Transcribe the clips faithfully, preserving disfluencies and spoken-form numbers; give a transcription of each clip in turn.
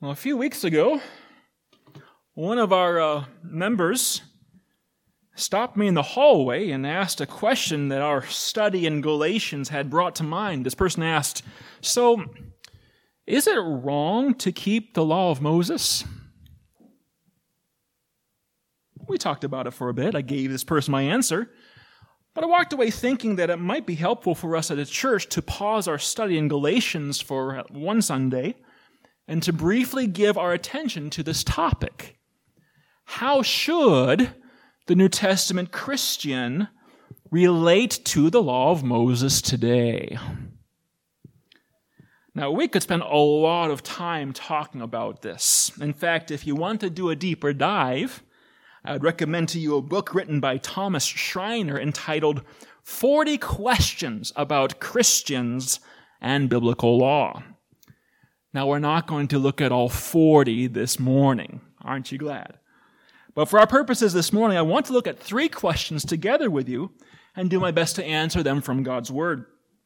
Well, a few weeks ago, one of our uh, members stopped me in the hallway and asked a question that our study in Galatians had brought to mind. This person asked, so, is it wrong to keep the law of Moses? We talked about it for a bit. I gave this person my answer. But I walked away thinking that it might be helpful for us at a church to pause our study in Galatians for one Sunday and to briefly give our attention to this topic. How should the New Testament Christian relate to the law of Moses today? Now, we could spend a lot of time talking about this. In fact, if you want to do a deeper dive, I would recommend to you a book written by Thomas Schreiner entitled forty Questions About Christians and Biblical Law. Now, we're not going to look at all forty this morning. Aren't you glad? But for our purposes this morning, I want to look at three questions together with you and do my best to answer them from God's Word.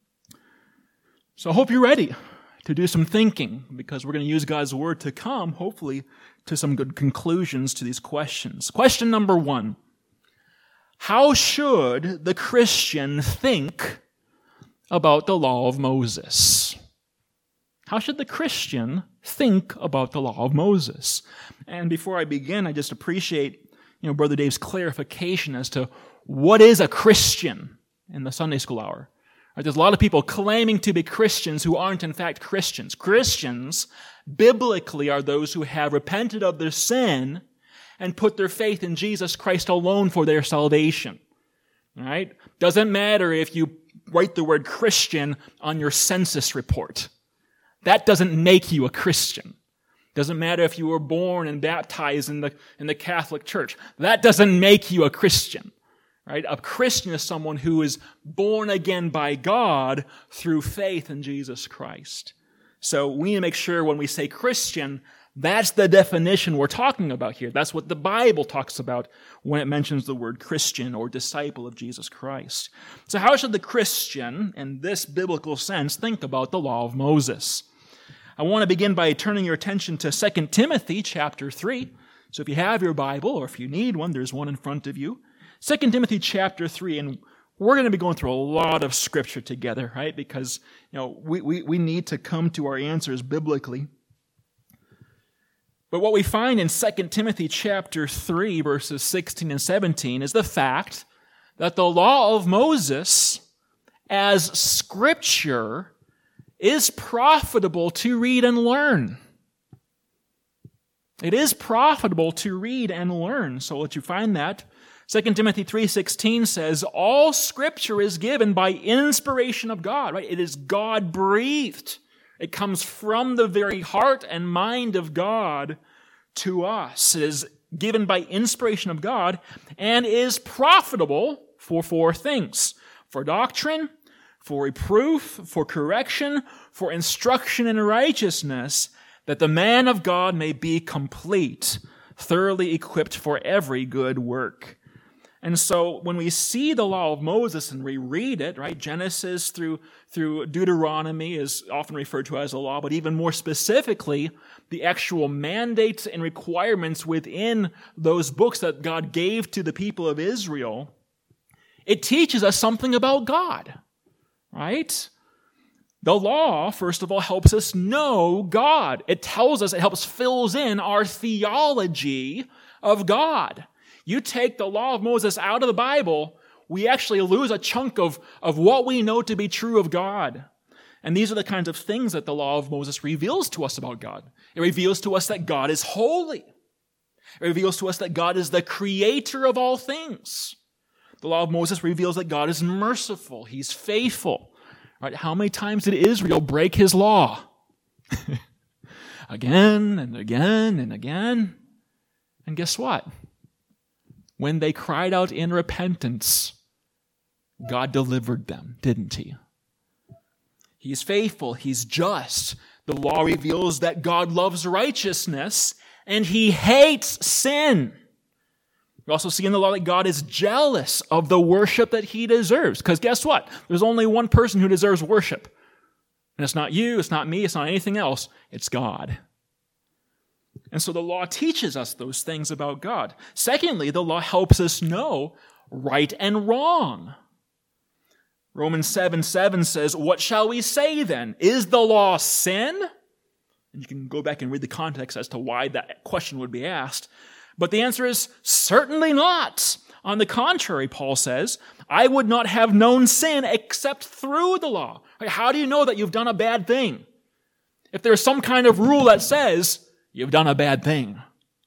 So I hope you're ready to do some thinking, because we're going to use God's Word to come, hopefully, to some good conclusions to these questions. Question number one. How should the Christian think about the law of Moses? How should the Christian think about the law of Moses? And before I begin, I just appreciate, you know, Brother Dave's clarification as to what is a Christian in the Sunday school hour. Right, there's a lot of people claiming to be Christians who aren't in fact Christians. Christians, biblically, are those who have repented of their sin and put their faith in Jesus Christ alone for their salvation. All right? Doesn't matter if you write the word Christian on your census report. That doesn't make you a Christian. Doesn't matter if you were born and baptized in the, in the Catholic Church. That doesn't make you a Christian. Right? A Christian is someone who is born again by God through faith in Jesus Christ. So we need to make sure when we say Christian, that's the definition we're talking about here. That's what the Bible talks about when it mentions the word Christian or disciple of Jesus Christ. So how should the Christian, in this biblical sense, think about the law of Moses? I want to begin by turning your attention to Second Timothy chapter three. So if you have your Bible, or if you need one, there's one in front of you. Second Timothy chapter three, and we're going to be going through a lot of scripture together, right? Because, you know, we, we, we need to come to our answers biblically. But what we find in Second Timothy chapter three, verses sixteen and seventeen, is the fact that the law of Moses as scripture is profitable to read and learn. It is profitable to read and learn. So let you find that. Second Timothy three sixteen says, all scripture is given by inspiration of God, right? It is God-breathed. It comes from the very heart and mind of God to us. It is given by inspiration of God and is profitable for four things: for doctrine, for reproof, for correction, for instruction in righteousness, that the man of God may be complete, thoroughly equipped for every good work. And so when we see the law of Moses and we read it, right, Genesis through, through Deuteronomy is often referred to as a law, but even more specifically, the actual mandates and requirements within those books that God gave to the people of Israel, it teaches us something about God, right? The law, first of all, helps us know God. It tells us, it helps fills in our theology of God. You take the law of Moses out of the Bible, we actually lose a chunk of, of what we know to be true of God. And these are the kinds of things that the law of Moses reveals to us about God. It reveals to us that God is holy. It reveals to us that God is the creator of all things. The law of Moses reveals that God is merciful. He's faithful. Right? How many times did Israel break his law? Again and again and again. And guess what? When they cried out in repentance, God delivered them, didn't he? He's faithful. He's just. The law reveals that God loves righteousness and he hates sin. We also see in the law that God is jealous of the worship that he deserves. Because guess what? There's only one person who deserves worship. And it's not you, it's not me, it's not anything else. It's God. And so the law teaches us those things about God. Secondly, the law helps us know right and wrong. Romans seven seven says, "What shall we say then? Is the law sin?" And you can go back and read the context as to why that question would be asked. But the answer is certainly not. On the contrary, Paul says, "I would not have known sin except through the law." How do you know that you've done a bad thing? If there's some kind of rule that says you've done a bad thing.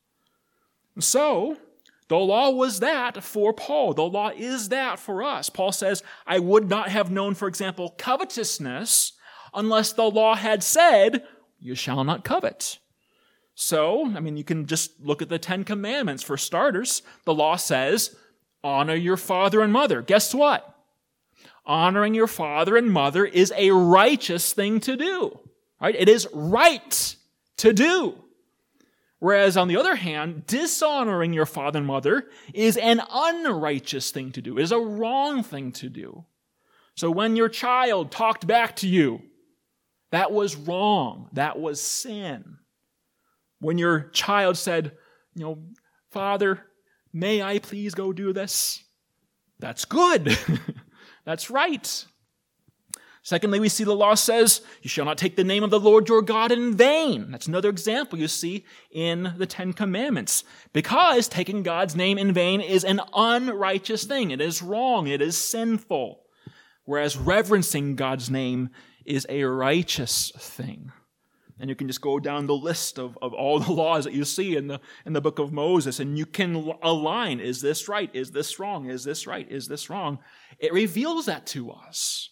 So, the law was that for Paul. The law is that for us. Paul says, "I would not have known, for example, covetousness unless the law had said, 'You shall not covet.'" So, I mean, you can just look at the Ten Commandments. For starters, the law says, honor your father and mother. Guess what? Honoring your father and mother is a righteous thing to do. Right? It is right to do. Whereas, on the other hand, dishonoring your father and mother is an unrighteous thing to do. It is a wrong thing to do. So when your child talked back to you, that was wrong. That was sin. When your child said, you know, "Father, may I please go do this?" That's good. That's right. Secondly, we see the law says, "You shall not take the name of the Lord your God in vain." That's another example you see in the Ten Commandments. Because taking God's name in vain is an unrighteous thing. It is wrong. It is sinful. Whereas reverencing God's name is a righteous thing. And you can just go down the list of, of all the laws that you see in the, in the book of Moses, and you can align, is this right? Is this wrong? Is this right? Is this wrong? It reveals that to us.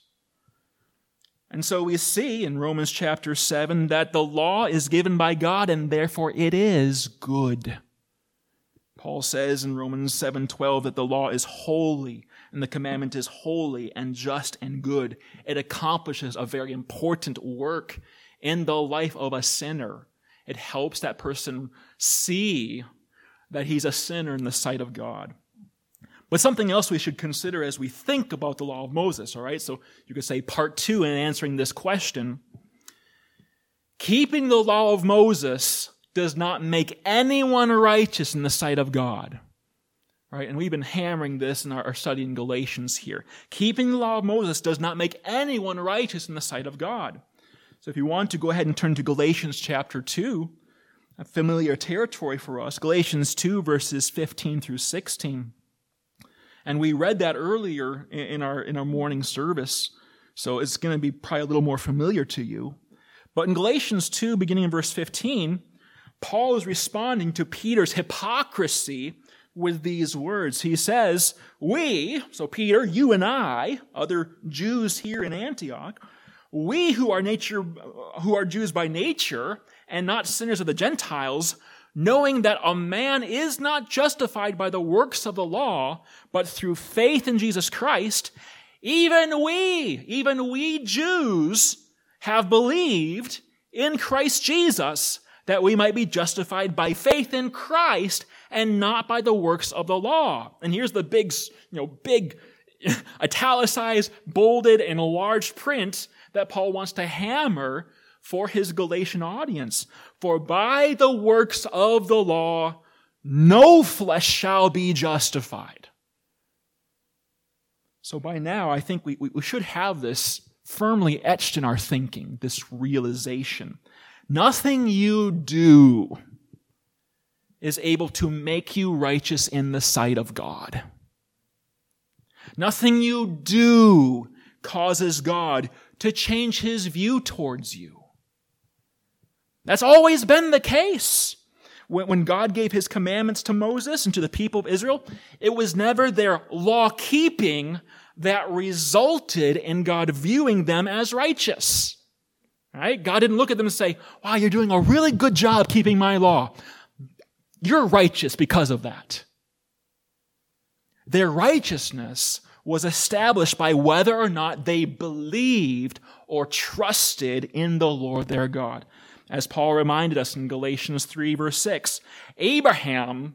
And so we see in Romans chapter seven that the law is given by God, and therefore it is good. Paul says in Romans seven twelve that the law is holy, and the commandment is holy and just and good. It accomplishes a very important work in the life of a sinner. It helps that person see that he's a sinner in the sight of God. But something else we should consider as we think about the law of Moses, all right? So you could say part two in answering this question. Keeping the law of Moses does not make anyone righteous in the sight of God. Right? And we've been hammering this in our, our study in Galatians here. Keeping the law of Moses does not make anyone righteous in the sight of God. So if you want to, go ahead and turn to Galatians chapter two, a familiar territory for us. Galatians two, verses fifteen through sixteen. And we read that earlier in our, in our morning service, so it's going to be probably a little more familiar to you. But in Galatians two, beginning in verse fifteen, Paul is responding to Peter's hypocrisy with these words. He says, "We," so Peter, you and I, other Jews here in Antioch, "we who are nature, who are Jews by nature and not sinners of the Gentiles, knowing that a man is not justified by the works of the law, but through faith in Jesus Christ, even we, even we Jews have believed in Christ Jesus, that we might be justified by faith in Christ and not by the works of the law." And here's the big, you know, big italicized, bolded, and enlarged print that Paul wants to hammer for his Galatian audience. "For by the works of the law, no flesh shall be justified." So by now, I think we, we should have this firmly etched in our thinking, this realization. Nothing you do is able to make you righteous in the sight of God. Nothing you do causes God to change his view towards you. That's always been the case. When God gave his commandments to Moses and to the people of Israel, it was never their law-keeping that resulted in God viewing them as righteous. Right? God didn't look at them and say, "Wow, you're doing a really good job keeping my law. You're righteous because of that." Their righteousness was established by whether or not they believed or trusted in the Lord their God. As Paul reminded us in Galatians three, verse six, Abraham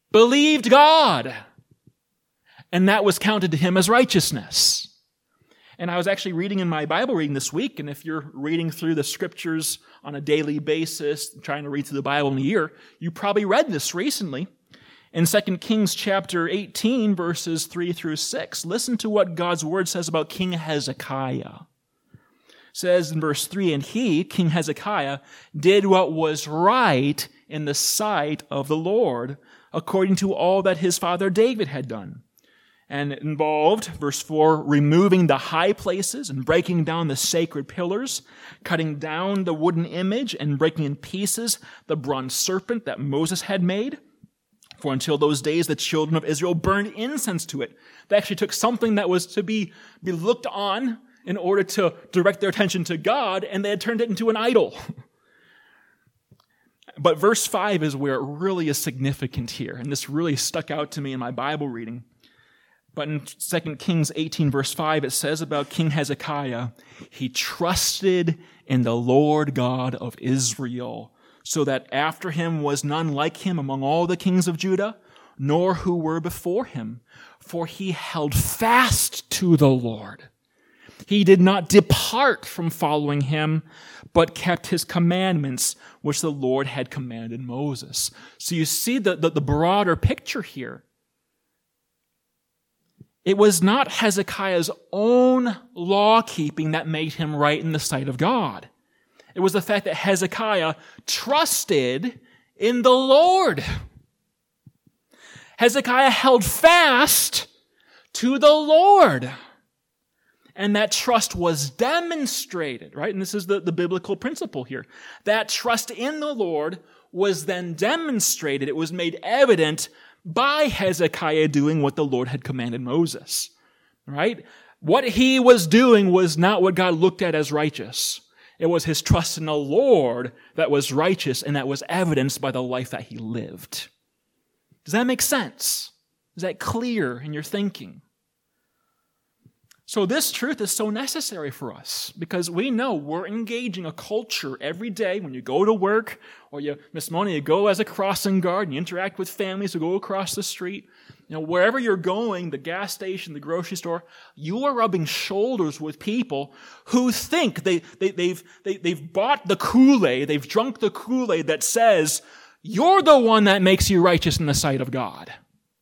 believed God, and that was counted to him as righteousness. And I was actually reading in my Bible reading this week, and if you're reading through the scriptures on a daily basis, trying to read through the Bible in a year, you probably read this recently. In Second Kings chapter eighteen, verses three through six, listen to what God's word says about King Hezekiah. It says in verse three, "And he, King Hezekiah, did what was right in the sight of the Lord, according to all that his father David had done." And it involved, verse four, removing the high places and breaking down the sacred pillars, cutting down the wooden image and breaking in pieces the bronze serpent that Moses had made. For until those days, the children of Israel burned incense to it. They actually took something that was to be, be looked on in order to direct their attention to God, and they had turned it into an idol. But verse five is where it really is significant here, and this really stuck out to me in my Bible reading. But in Second Kings eighteen, verse five, it says about King Hezekiah, "He trusted in the Lord God of Israel, so that after him was none like him among all the kings of Judah, nor who were before him. For he held fast to the Lord. He did not depart from following him, but kept his commandments, which the Lord had commanded Moses." So you see the, the, the broader picture here. It was not Hezekiah's own law-keeping that made him right in the sight of God. It was the fact that Hezekiah trusted in the Lord. Hezekiah held fast to the Lord. And that trust was demonstrated, right? And this is the, the biblical principle here. That trust in the Lord was then demonstrated. It was made evident by Hezekiah doing what the Lord had commanded Moses, right? What he was doing was not what God looked at as righteous. It was his trust in the Lord that was righteous, and that was evidenced by the life that he lived. Does that make sense? Is that clear in your thinking? So this truth is so necessary for us because we know we're engaging a culture every day when you go to work or you, Miss Mona, you go as a crossing guard and you interact with families who go across the street. You know, wherever you're going, the gas station, the grocery store, you are rubbing shoulders with people who think they, they, they've, they, they've bought the Kool-Aid, they've drunk the Kool-Aid that says, you're the one that makes you righteous in the sight of God.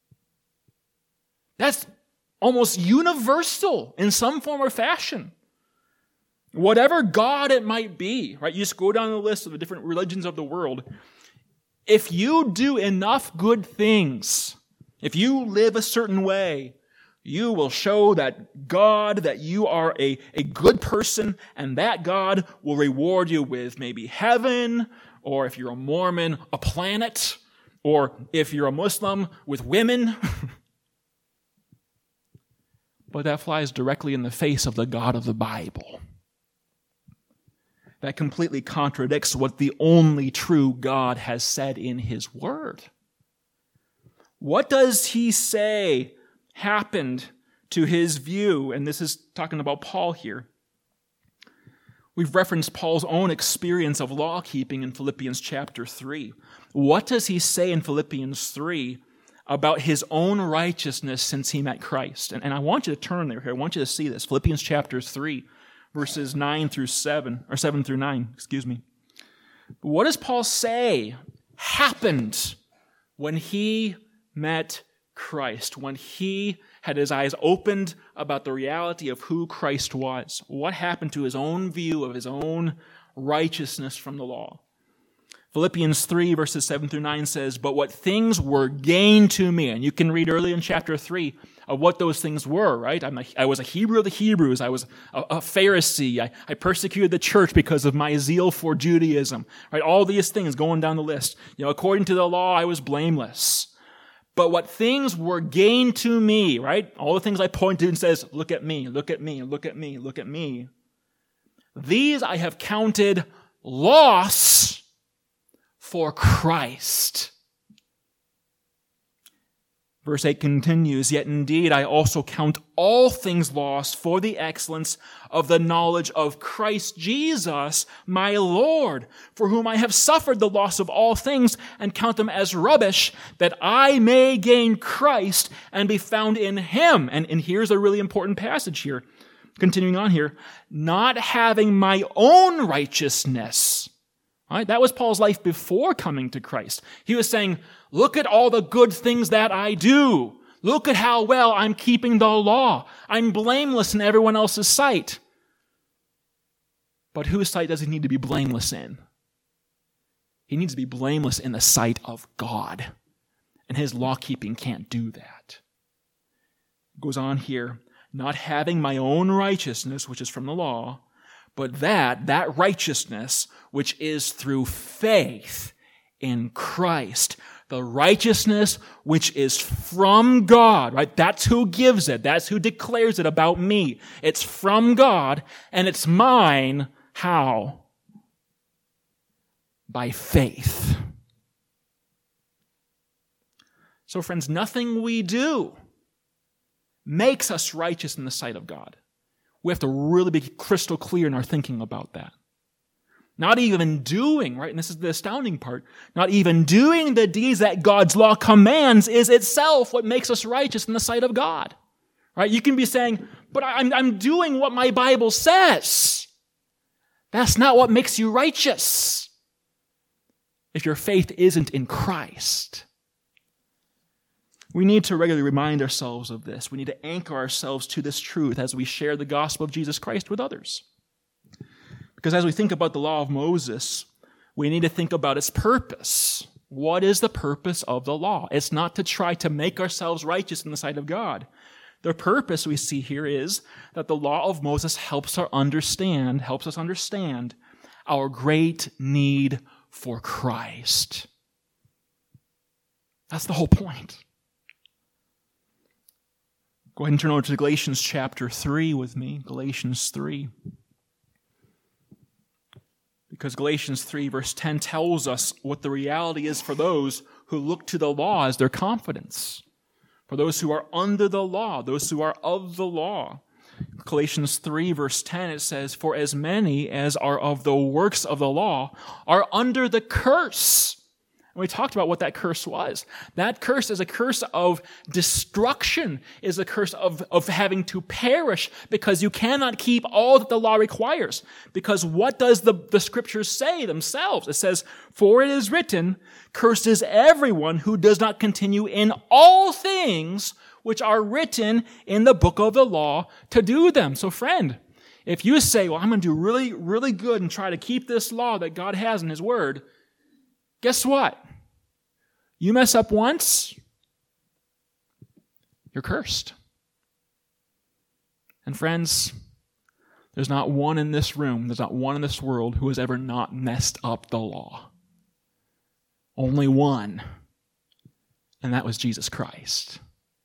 That's almost universal in some form or fashion. Whatever God it might be, right? You just go down the list of the different religions of the world. If you do enough good things, if you live a certain way, you will show that God, that you are a, a good person, and that God will reward you with maybe heaven, or if you're a Mormon, a planet, or if you're a Muslim, with women. But that flies directly in the face of the God of the Bible. That completely contradicts what the only true God has said in His Word. What does He say happened to His view? And this is talking about Paul here. We've referenced Paul's own experience of law-keeping in Philippians chapter three. What does he say in Philippians three about his own righteousness since he met Christ? And, and I want you to turn there here. I want you to see this. Philippians chapter three, verses nine through seven, or seven through nine, excuse me. What does Paul say happened when he met Christ, when he had his eyes opened about the reality of who Christ was? What happened to his own view of his own righteousness from the law? Philippians three, verses seven through nine says, "But what things were gain to me," and you can read early in chapter three of what those things were, right? I'm a, I was a Hebrew of the Hebrews. I was a, a Pharisee. I, I persecuted the church because of my zeal for Judaism, right? All these things going down the list. You know, according to the law, I was blameless. But what things were gain to me, right? All the things I point to and says, look at me, look at me, look at me, look at me. These I have counted loss for Christ. Verse eight continues, "Yet indeed I also count all things lost for the excellence of the knowledge of Christ Jesus, my Lord, for whom I have suffered the loss of all things and count them as rubbish, that I may gain Christ and be found in Him." And, and here's a really important passage here. Continuing on here, not having my own righteousness. All right, that was Paul's life before coming to Christ. He was saying, look at all the good things that I do. Look at how well I'm keeping the law. I'm blameless in everyone else's sight. But whose sight does he need to be blameless in? He needs to be blameless in the sight of God. And his law-keeping can't do that. It goes on here, not having my own righteousness, which is from the law, but that, that righteousness, which is through faith in Christ. The righteousness which is from God, right? That's who gives it. That's who declares it about me. It's from God, and it's mine. How? By faith. So friends, nothing we do makes us righteous in the sight of God. We have to really be crystal clear in our thinking about that. Not even doing, right, and this is the astounding part, not even doing the deeds that God's law commands is itself what makes us righteous in the sight of God. Right? You can be saying, but I'm, I'm doing what my Bible says. That's not what makes you righteous if your faith isn't in Christ. We need to regularly remind ourselves of this. We need to anchor ourselves to this truth as we share the gospel of Jesus Christ with others. Because as we think about the law of Moses, we need to think about its purpose. What is the purpose of the law? It's not to try to make ourselves righteous in the sight of God. The purpose we see here is that the law of Moses helps us understand, helps us understand our great need for Christ. That's the whole point. Go ahead and turn over to Galatians chapter three with me. Galatians three. Because Galatians three verse ten tells us what the reality is for those who look to the law as their confidence. For those who are under the law, those who are of the law. Galatians three verse ten, it says, for as many as are of the works of the law are under the curse. And we talked about what that curse was. That curse is a curse of destruction, is a curse of, of having to perish because you cannot keep all that the law requires. Because what does the, the scriptures say themselves? It says, for it is written, cursed is everyone who does not continue in all things which are written in the book of the law to do them. So friend, if you say, well, I'm going to do really, really good and try to keep this law that God has in his word, guess what? You mess up once, you're cursed. And friends, there's not one in this room, there's not one in this world who has ever not messed up the law. Only one, and that was Jesus Christ.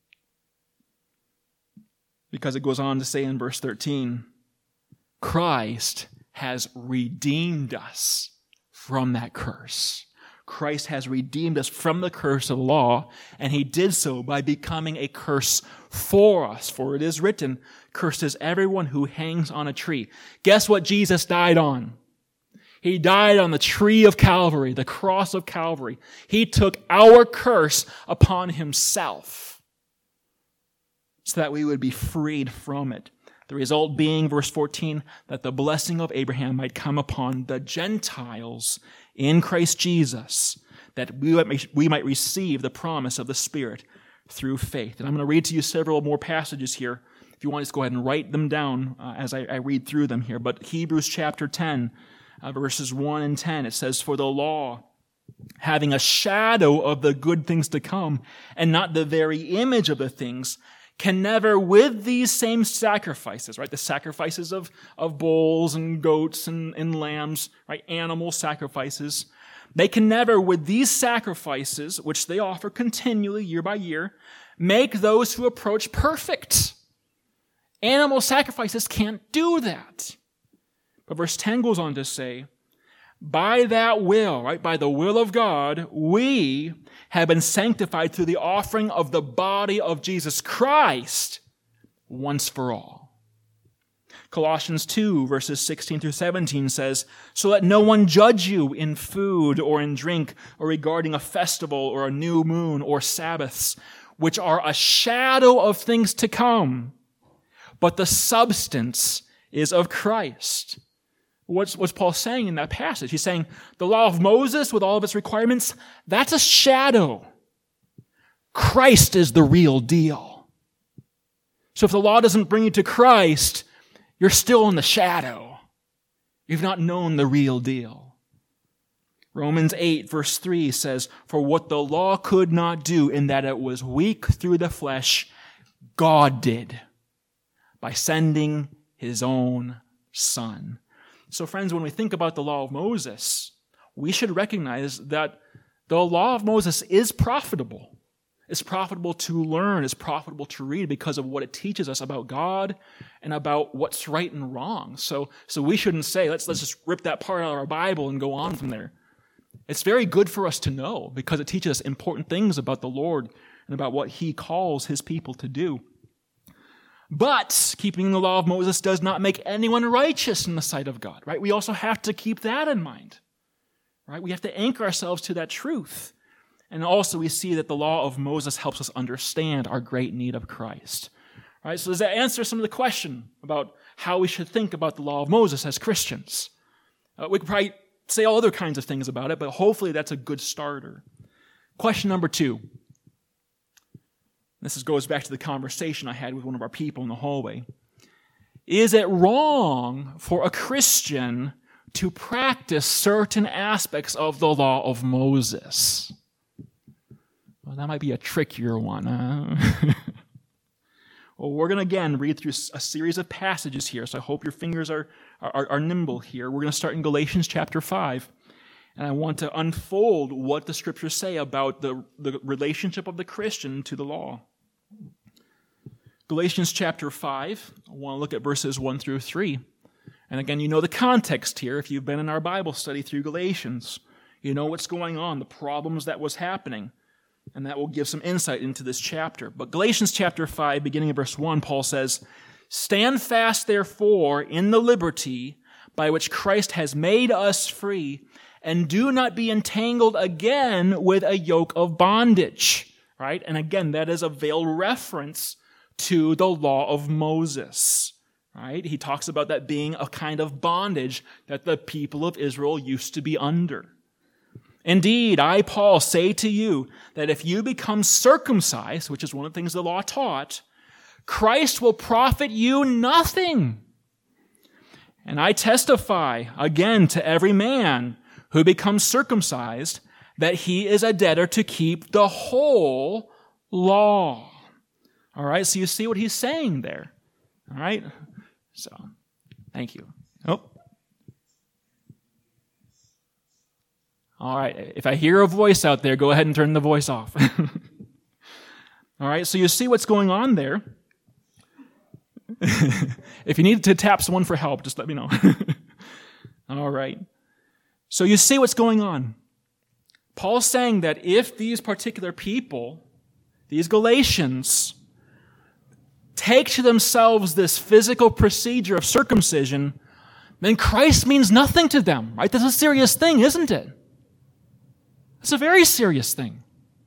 Because it goes on to say in verse thirteen, Christ has redeemed us from that curse. Christ has redeemed us from the curse of the law, and he did so by becoming a curse for us. For it is written, cursed is everyone who hangs on a tree. Guess what Jesus died on? He died on the tree of Calvary, the cross of Calvary. He took our curse upon himself so that we would be freed from it. The result being, verse fourteen, that the blessing of Abraham might come upon the Gentiles in Christ Jesus, that we might, we might receive the promise of the Spirit through faith. And I'm going to read to you several more passages here. If you want, just go ahead and write them down uh, as I, I read through them here. But Hebrews chapter ten, uh, verses one and ten, it says, for the law, having a shadow of the good things to come, and not the very image of the things, can never with these same sacrifices, right? The sacrifices of, of bulls and goats and, and lambs, right? Animal sacrifices. They can never with these sacrifices, which they offer continually year by year, make those who approach perfect. Animal sacrifices can't do that. But verse ten goes on to say, by that will, right, by the will of God, we have been sanctified through the offering of the body of Jesus Christ once for all. Colossians two, verses sixteen through seventeen says, so let no one judge you in food or in drink or regarding a festival or a new moon or Sabbaths, which are a shadow of things to come, but the substance is of Christ. What's, what's Paul saying in that passage? He's saying the law of Moses with all of its requirements, that's a shadow. Christ is the real deal. So if the law doesn't bring you to Christ, you're still in the shadow. You've not known the real deal. Romans eight verse three says, "For what the law could not do in that it was weak through the flesh, God did by sending his own Son." So friends, when we think about the law of Moses, we should recognize that the law of Moses is profitable. It's profitable to learn. It's profitable to read because of what it teaches us about God and about what's right and wrong. So, so we shouldn't say, let's, let's just rip that part out of our Bible and go on from there. It's very good for us to know because it teaches us important things about the Lord and about what he calls his people to do. But keeping the law of Moses does not make anyone righteous in the sight of God, right? We also have to keep that in mind, right? We have to anchor ourselves to that truth. And also we see that the law of Moses helps us understand our great need of Christ, right? So does that answer some of the question about how we should think about the law of Moses as Christians? Uh, we could probably say all other kinds of things about it, but hopefully that's a good starter. Question number two. This is, goes back to the conversation I had with one of our people in the hallway. Is it wrong for a Christian to practice certain aspects of the law of Moses? Well, that might be a trickier one. Huh? Well, we're going to again read through a series of passages here, so I hope your fingers are, are, are nimble here. We're going to start in Galatians chapter five. And I want to unfold what the scriptures say about the, the relationship of the Christian to the law. Galatians chapter five, I want to look at verses one through three. And again, you know the context here. If you've been in our Bible study through Galatians, you know what's going on, the problems that was happening. And that will give some insight into this chapter. But Galatians chapter five, beginning of verse one, Paul says, "Stand fast, therefore, in the liberty by which Christ has made us free, and do not be entangled again with a yoke of bondage." Right? And again, that is a veiled reference to the law of Moses. Right? He talks about that being a kind of bondage that the people of Israel used to be under. "Indeed, I, Paul, say to you that if you become circumcised," which is one of the things the law taught, "Christ will profit you nothing. And I testify again to every man who becomes circumcised that he is a debtor to keep the whole law." All right, so you see what he's saying there. All right, so thank you. Oh. All right, if I hear a voice out there, go ahead and turn the voice off. All right, so you see what's going on there. If you need to tap someone for help, just let me know. All right. So you see what's going on. Paul's saying that if these particular people, these Galatians, take to themselves this physical procedure of circumcision, then Christ means nothing to them, right? That's a serious thing, isn't it? It's a very serious thing.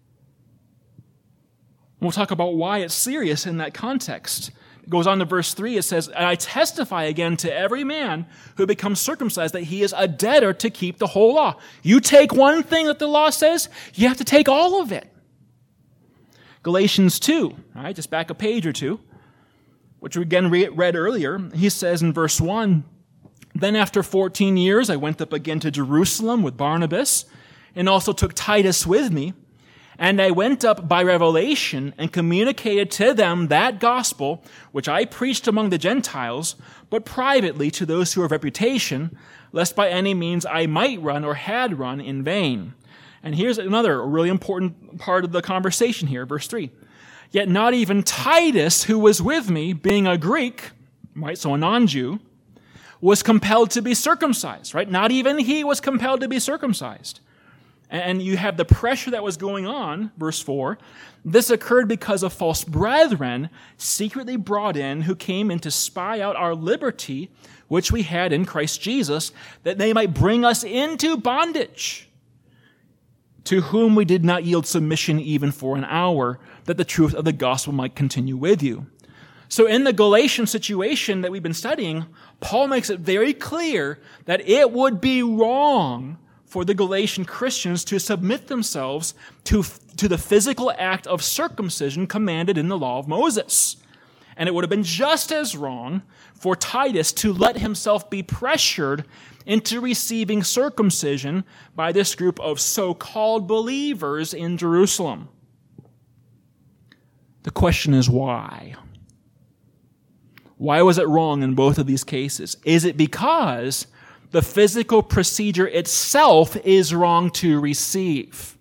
We'll talk about why it's serious in that context. It goes on to verse three, it says, "And I testify again to every man who becomes circumcised that he is a debtor to keep the whole law." You take one thing that the law says, you have to take all of it. Galatians two, all right, just back a page or two, which we again read earlier. He says in verse one, "Then after fourteen years I went up again to Jerusalem with Barnabas, and also took Titus with me. And I went up by revelation and communicated to them that gospel which I preached among the Gentiles, but privately to those who are of reputation, lest by any means I might run or had run in vain." And here's another really important part of the conversation here, verse three. "Yet not even Titus, who was with me, being a Greek," right, so a non-Jew, "was compelled to be circumcised," right? Not even he was compelled to be circumcised. And you have the pressure that was going on, verse four. "This occurred because of false brethren secretly brought in who came in to spy out our liberty, which we had in Christ Jesus, that they might bring us into bondage, to whom we did not yield submission even for an hour, that the truth of the gospel might continue with you." So in the Galatian situation that we've been studying, Paul makes it very clear that it would be wrong for the Galatian Christians to submit themselves to, to the physical act of circumcision commanded in the law of Moses. And it would have been just as wrong for Titus to let himself be pressured into receiving circumcision by this group of so-called believers in Jerusalem. The question is why? Why was it wrong in both of these cases? Is it because the physical procedure itself is wrong to receive?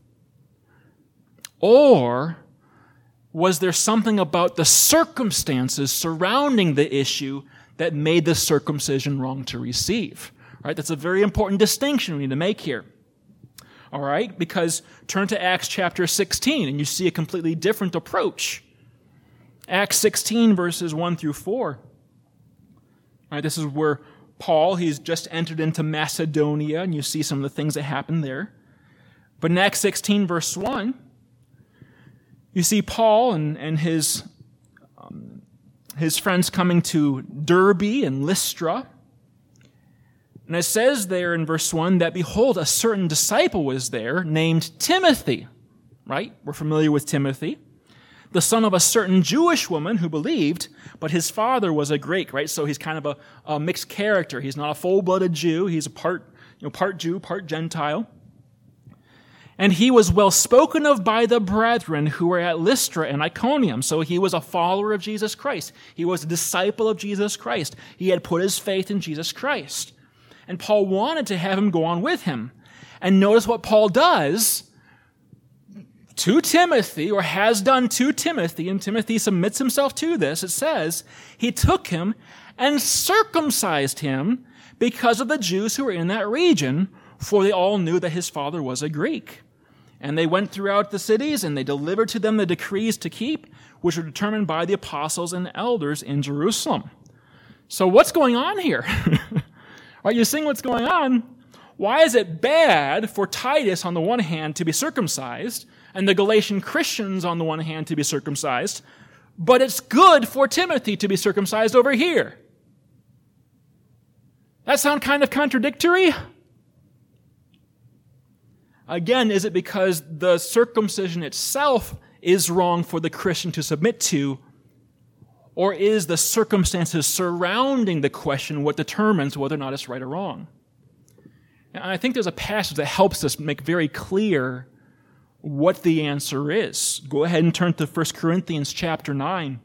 Or was there something about the circumstances surrounding the issue that made the circumcision wrong to receive? All right, that's a very important distinction we need to make here. All right, because turn to Acts chapter sixteen and you see a completely different approach. Acts sixteen, verses one through four. All right, this is where Paul, he's just entered into Macedonia, and you see some of the things that happened there. But in Acts sixteen, verse one, you see Paul and, and his, um, his friends coming to Derbe and Lystra. And it says there in verse one that, behold, a certain disciple was there named Timothy. Right? We're familiar with Timothy. The son of a certain Jewish woman who believed, but his father was a Greek, right? So he's kind of a, a mixed character. He's not a full-blooded Jew. He's a part, you know, part Jew, part Gentile. And he was well spoken of by the brethren who were at Lystra and Iconium. So he was a follower of Jesus Christ. He was a disciple of Jesus Christ. He had put his faith in Jesus Christ. And Paul wanted to have him go on with him. And notice what Paul does to Timothy, or has done to Timothy, and Timothy submits himself to this. It says, he took him and circumcised him because of the Jews who were in that region, for they all knew that his father was a Greek. And they went throughout the cities, and they delivered to them the decrees to keep, which were determined by the apostles and elders in Jerusalem. So what's going on here? Are you seeing what's going on? Why is it bad for Titus, on the one hand, to be circumcised, and the Galatian Christians, on the one hand, to be circumcised, but it's good for Timothy to be circumcised over here? That sound kind of contradictory? Again, is it because the circumcision itself is wrong for the Christian to submit to, or is the circumstances surrounding the question what determines whether or not it's right or wrong? And I think there's a passage that helps us make very clear what the answer is. Go ahead and turn to First Corinthians chapter nine.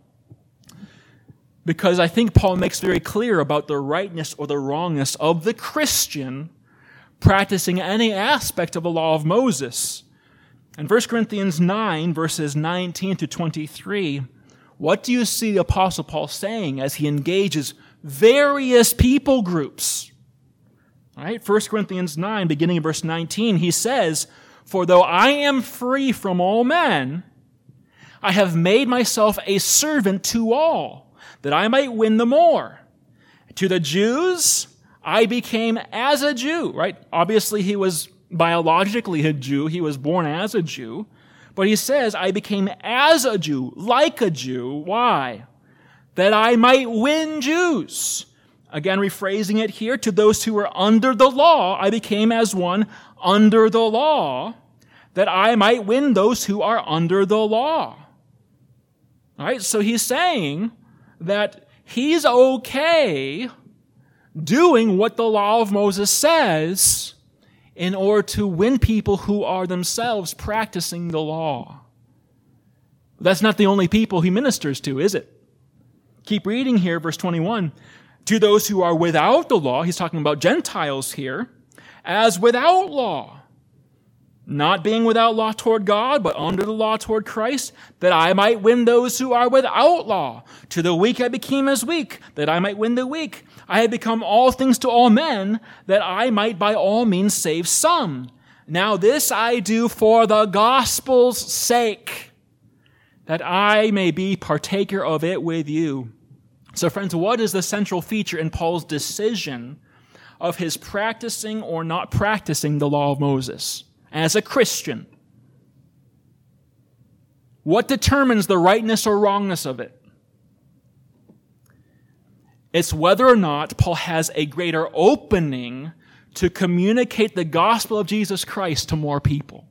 Because I think Paul makes very clear about the rightness or the wrongness of the Christian practicing any aspect of the law of Moses. In First Corinthians nine, verses nineteen to twenty-three, what do you see the Apostle Paul saying as he engages various people groups? All right, First Corinthians nine, beginning in verse nineteen, he says, "For though I am free from all men, I have made myself a servant to all, that I might win the more. To the Jews, I became as a Jew," right? Obviously, he was biologically a Jew. He was born as a Jew. But he says, I became as a Jew, like a Jew. Why? That I might win Jews. Again, rephrasing it here, to those who were under the law, I became as one under the law, that I might win those who are under the law. All right, so he's saying that he's okay doing what the law of Moses says in order to win people who are themselves practicing the law. That's not the only people he ministers to, is it? Keep reading here, verse twenty-one. To those who are without the law, he's talking about Gentiles here, as without law, not being without law toward God, but under the law toward Christ, that I might win those who are without law. To the weak I became as weak, that I might win the weak. I have become all things to all men, that I might by all means save some. Now this I do for the gospel's sake, that I may be partaker of it with you. So friends, what is the central feature in Paul's decision of his practicing or not practicing the law of Moses as a Christian? What determines the rightness or wrongness of it? It's whether or not Paul has a greater opening to communicate the gospel of Jesus Christ to more people.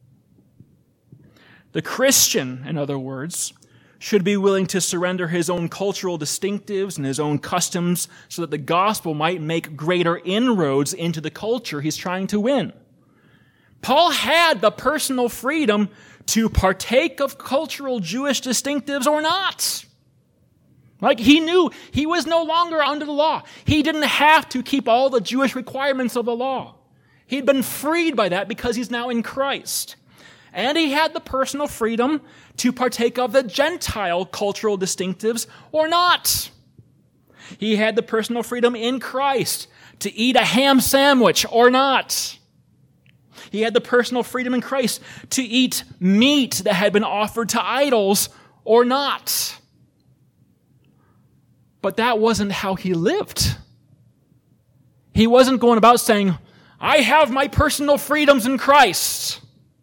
The Christian, in other words, should be willing to surrender his own cultural distinctives and his own customs so that the gospel might make greater inroads into the culture he's trying to win. Paul had the personal freedom to partake of cultural Jewish distinctives or not. Like, he knew he was no longer under the law. He didn't have to keep all the Jewish requirements of the law. He'd been freed by that because he's now in Christ. And he had the personal freedom to partake of the Gentile cultural distinctives or not. He had the personal freedom in Christ to eat a ham sandwich or not. He had the personal freedom in Christ to eat meat that had been offered to idols or not. But that wasn't how he lived. He wasn't going about saying, I have my personal freedoms in Christ.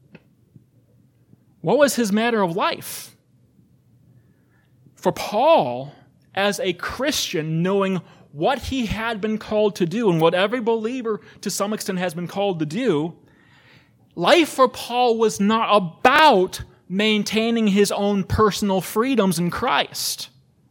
What was his matter of life? For Paul, as a Christian, knowing what he had been called to do and what every believer to some extent has been called to do, life for Paul was not about maintaining his own personal freedoms in Christ.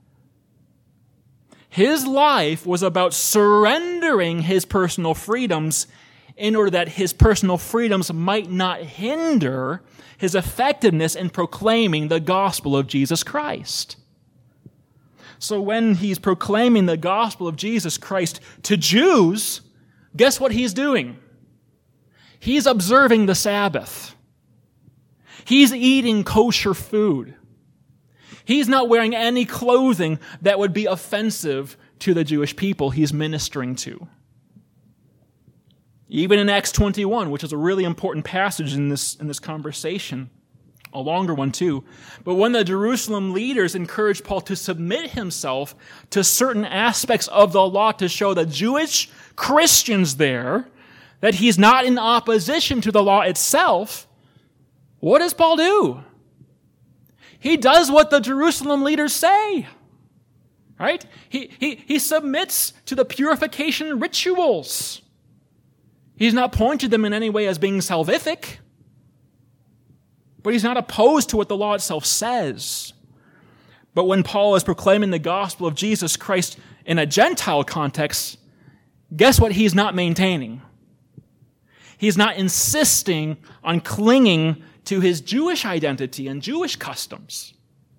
His life was about surrendering his personal freedoms in order that his personal freedoms might not hinder his effectiveness in proclaiming the gospel of Jesus Christ. So when he's proclaiming the gospel of Jesus Christ to Jews, guess what he's doing? He's observing the Sabbath. He's eating kosher food. He's not wearing any clothing that would be offensive to the Jewish people he's ministering to. Even in Acts twenty-one, which is a really important passage in this, in this conversation, a longer one too, but when the Jerusalem leaders encouraged Paul to submit himself to certain aspects of the law to show the Jewish Christians there that he's not in opposition to the law itself, what does Paul do? He does what the Jerusalem leaders say, right? He, he, he submits to the purification rituals. He's not pointed them in any way as being salvific, but he's not opposed to what the law itself says. But when Paul is proclaiming the gospel of Jesus Christ in a Gentile context, guess what he's not maintaining? He's not insisting on clinging to his Jewish identity and Jewish customs.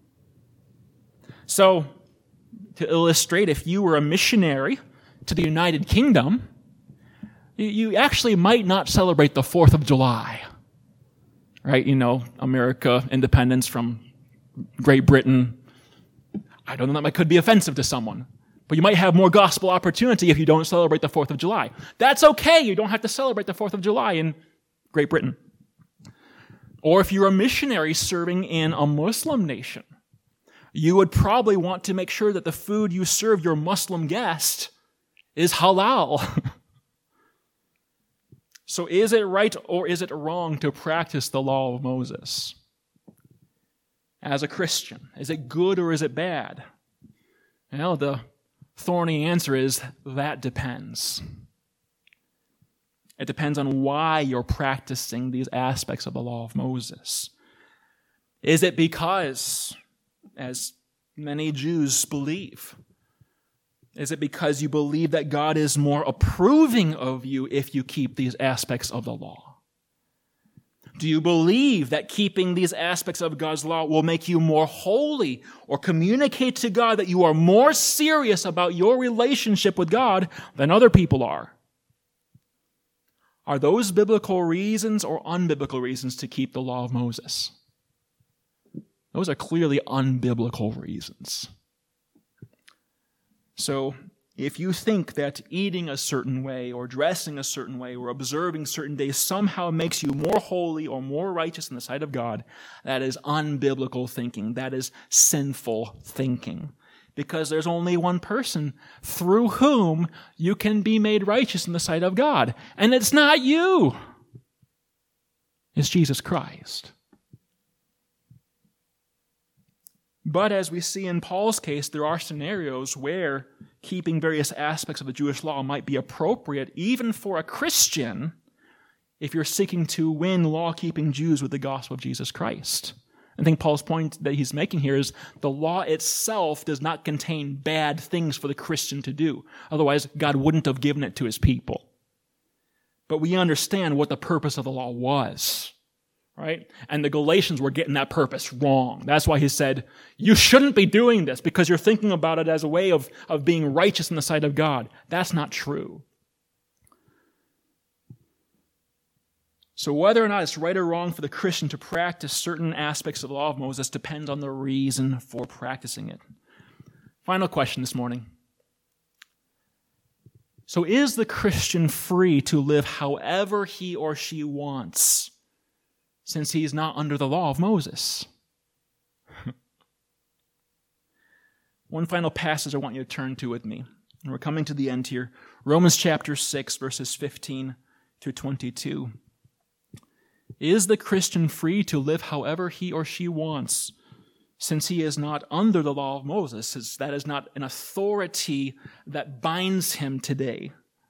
So, to illustrate, if you were a missionary to the United Kingdom, you actually might not celebrate the fourth of July. Right? You know, America, independence from Great Britain. I don't know, that could be offensive to someone. But you might have more gospel opportunity if you don't celebrate the fourth of July. That's okay. You don't have to celebrate the fourth of July in Great Britain. Or if you're a missionary serving in a Muslim nation, you would probably want to make sure that the food you serve your Muslim guest is halal. So is it right or is it wrong to practice the law of Moses? As a Christian, is it good or is it bad? Well, the thorny answer is that depends. It depends on why you're practicing these aspects of the law of Moses. Is it because, as many Jews believe, is it because you believe that God is more approving of you if you keep these aspects of the law? Do you believe that keeping these aspects of God's law will make you more holy or communicate to God that you are more serious about your relationship with God than other people are? Are those biblical reasons or unbiblical reasons to keep the law of Moses? Those are clearly unbiblical reasons. So, if you think that eating a certain way or dressing a certain way or observing certain days somehow makes you more holy or more righteous in the sight of God, that is unbiblical thinking. That is sinful thinking. Because there's only one person through whom you can be made righteous in the sight of God. And it's not you. It's Jesus Christ. But as we see in Paul's case, there are scenarios where keeping various aspects of the Jewish law might be appropriate, even for a Christian, if you're seeking to win law-keeping Jews with the gospel of Jesus Christ. I think Paul's point that he's making here is the law itself does not contain bad things for the Christian to do. Otherwise, God wouldn't have given it to his people. But we understand what the purpose of the law was, right? And the Galatians were getting that purpose wrong. That's why he said, you shouldn't be doing this because you're thinking about it as a way of, of being righteous in the sight of God. That's not true. So whether or not it's right or wrong for the Christian to practice certain aspects of the law of Moses depends on the reason for practicing it. Final question this morning. So is the Christian free to live however he or she wants, since he is not under the law of Moses? One final passage I want you to turn to with me. And we're coming to the end here. Romans chapter six, verses fifteen to twenty-two. Is the Christian free to live however he or she wants, since he is not under the law of Moses, since that is not an authority that binds him today?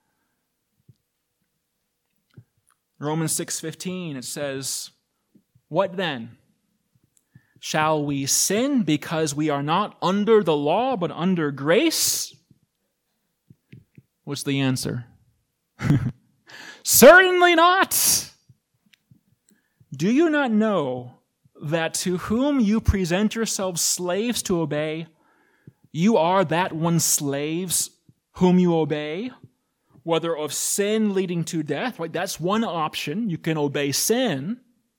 Romans six fifteen, it says, what then? Shall we sin because we are not under the law but under grace? What's the answer? Certainly not! Do you not know that to whom you present yourselves slaves to obey, you are that one slaves whom you obey, whether of sin leading to death, right? That's one option. You can obey sin.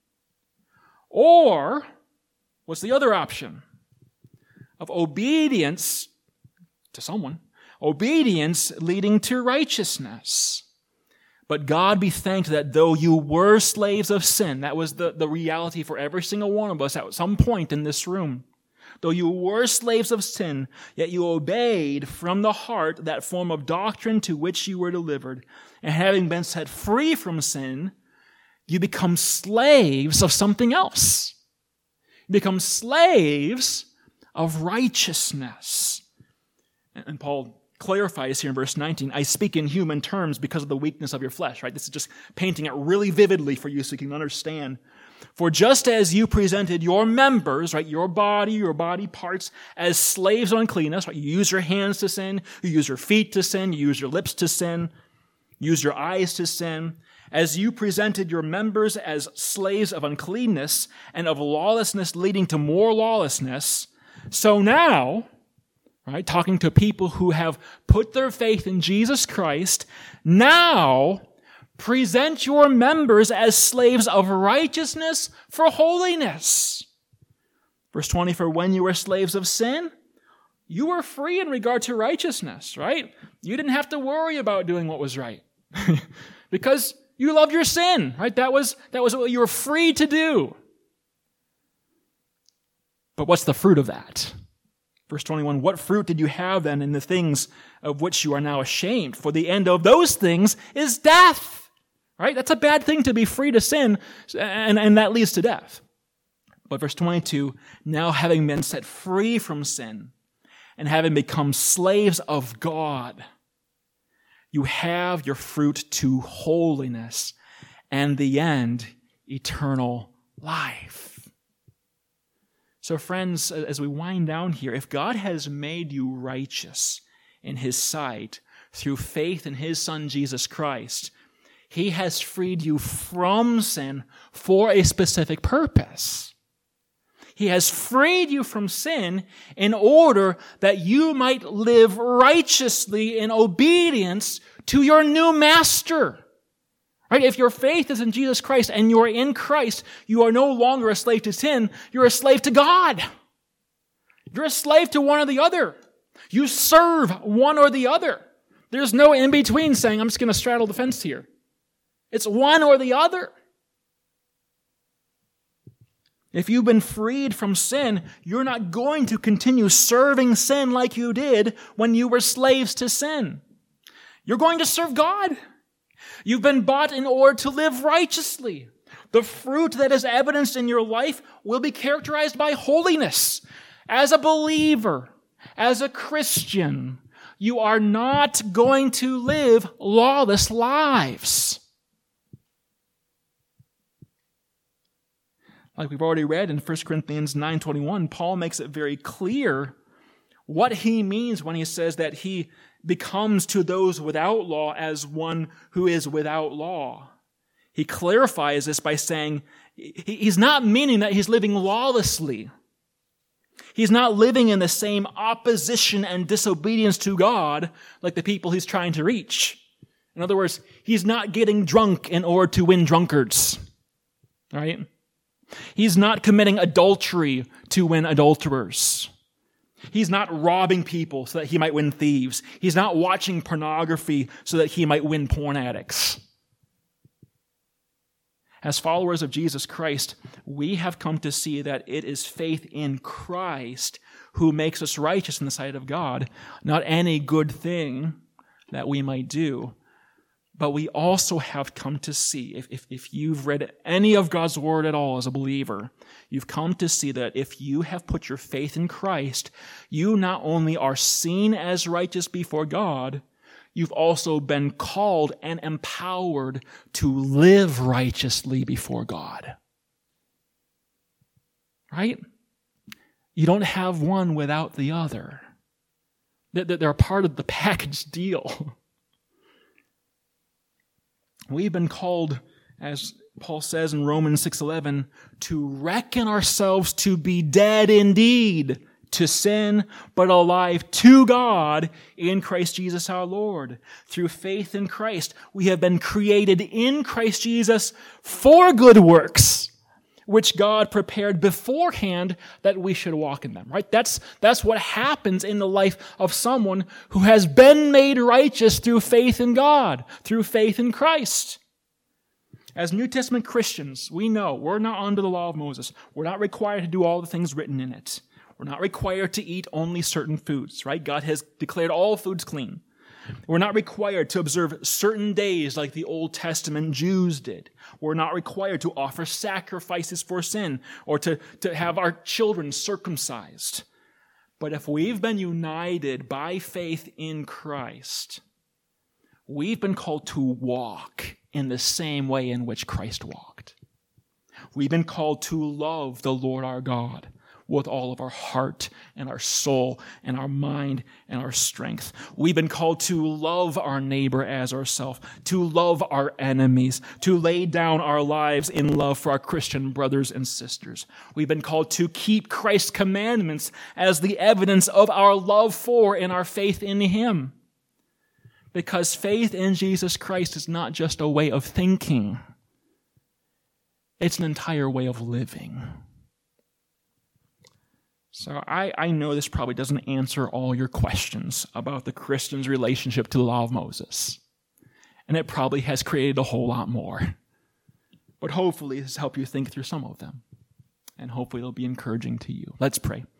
Or, what's the other option? Of obedience to someone. Obedience leading to righteousness. But God be thanked that though you were slaves of sin, that was the, the reality for every single one of us at some point in this room. Though you were slaves of sin, yet you obeyed from the heart that form of doctrine to which you were delivered. And having been set free from sin, you become slaves of something else. You become slaves of righteousness. And Paul clarifies here in verse nineteen, I speak in human terms because of the weakness of your flesh, right? This is just painting it really vividly for you so you can understand. For just as you presented your members, right, your body, your body parts, as slaves of uncleanness, right? You use your hands to sin, you use your feet to sin, you use your lips to sin, you use your eyes to sin. As you presented your members as slaves of uncleanness and of lawlessness leading to more lawlessness, so now, right, talking to people who have put their faith in Jesus Christ, now present your members as slaves of righteousness for holiness. Verse twenty, for when you were slaves of sin, you were free in regard to righteousness, right? You didn't have to worry about doing what was right because you loved your sin, right? That was, that was what you were free to do. But what's the fruit of that? Verse twenty-one, what fruit did you have then in the things of which you are now ashamed? For the end of those things is death. Right? That's a bad thing to be free to sin, and, and that leads to death. But verse twenty-two, now having been set free from sin and having become slaves of God, you have your fruit to holiness, and the end, eternal life. So friends, as we wind down here, if God has made you righteous in His sight through faith in His Son, Jesus Christ, He has freed you from sin for a specific purpose. He has freed you from sin in order that you might live righteously in obedience to your new master. Right? If your faith is in Jesus Christ and you are in Christ, you are no longer a slave to sin, you're a slave to God. You're a slave to one or the other. You serve one or the other. There's no in-between saying, I'm just going to straddle the fence here. It's one or the other. If you've been freed from sin, you're not going to continue serving sin like you did when you were slaves to sin. You're going to serve God. You've been bought in order to live righteously. The fruit that is evidenced in your life will be characterized by holiness. As a believer, as a Christian, you are not going to live lawless lives. Like we've already read in First Corinthians nine twenty-one, Paul makes it very clear what he means when he says that he becomes to those without law as one who is without law. He clarifies this by saying he's not meaning that he's living lawlessly. He's not living in the same opposition and disobedience to God like the people he's trying to reach. In other words, he's not getting drunk in order to win drunkards. Right? He's not committing adultery to win adulterers. He's not robbing people so that he might win thieves. He's not watching pornography so that he might win porn addicts. As followers of Jesus Christ, we have come to see that it is faith in Christ who makes us righteous in the sight of God, not any good thing that we might do. But we also have come to see, if, if, if you've read any of God's Word at all as a believer, you've come to see that if you have put your faith in Christ, you not only are seen as righteous before God, you've also been called and empowered to live righteously before God. Right? You don't have one without the other. They're a part of the package deal. We've been called, as Paul says in Romans six eleven, to reckon ourselves to be dead indeed to sin, but alive to God in Christ Jesus our Lord. Through faith in Christ, we have been created in Christ Jesus for good works, which God prepared beforehand that we should walk in them. Right? That's, that's what happens in the life of someone who has been made righteous through faith in God, through faith in Christ. As New Testament Christians, we know we're not under the law of Moses. We're not required to do all the things written in it. We're not required to eat only certain foods, right? God has declared all foods clean. We're not required to observe certain days like the Old Testament Jews did. We're not required to offer sacrifices for sin or to, to have our children circumcised. But if we've been united by faith in Christ, we've been called to walk in the same way in which Christ walked. We've been called to love the Lord our God with all of our heart and our soul and our mind and our strength. We've been called to love our neighbor as ourselves, to love our enemies, to lay down our lives in love for our Christian brothers and sisters. We've been called to keep Christ's commandments as the evidence of our love for and our faith in Him. Because faith in Jesus Christ is not just a way of thinking. It's an entire way of living. So I, I know this probably doesn't answer all your questions about the Christian's relationship to the law of Moses. And it probably has created a whole lot more. But hopefully this has helped you think through some of them. And hopefully it'll be encouraging to you. Let's pray.